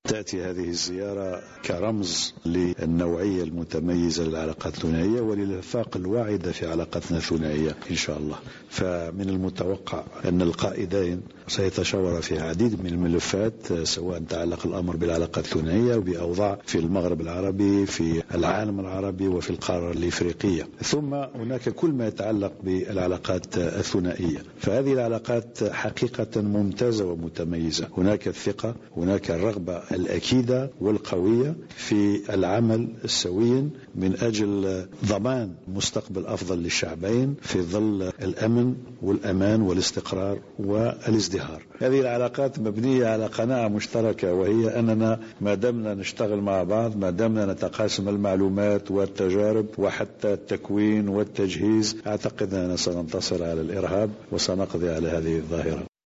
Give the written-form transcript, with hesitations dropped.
تأتي هذه الزيارة كرمز للنوعية المتميزة للعلاقات الثنائية وللآفاق الواعدة في علاقتنا الثنائية إن شاء الله. فمن المتوقع أن القائدين سيتشاورا في عديد من الملفات، سواء تعلق الأمر بالعلاقات الثنائية وبأوضاع في المغرب العربي، في العالم العربي، وفي القارة الإفريقية. ثم هناك كل ما يتعلق بالعلاقات الثنائية، فهذه العلاقات حقيقة ممتازة ومتميزة. هناك الثقة، هناك الرغبة الأكيدة والقوية في العمل السوي من أجل ضمان مستقبل أفضل للشعبين في ظل الأمن والأمان والاستقرار والازدهار. هذه العلاقات مبنية على قناعة مشتركة، وهي أننا ما دمنا نشتغل مع بعض، ما دمنا نتقاسم المعلومات والتجارب وحتى التكوين والتجهيز، أعتقد أننا سننتصر على الإرهاب وسنقضي على هذه الظاهرة.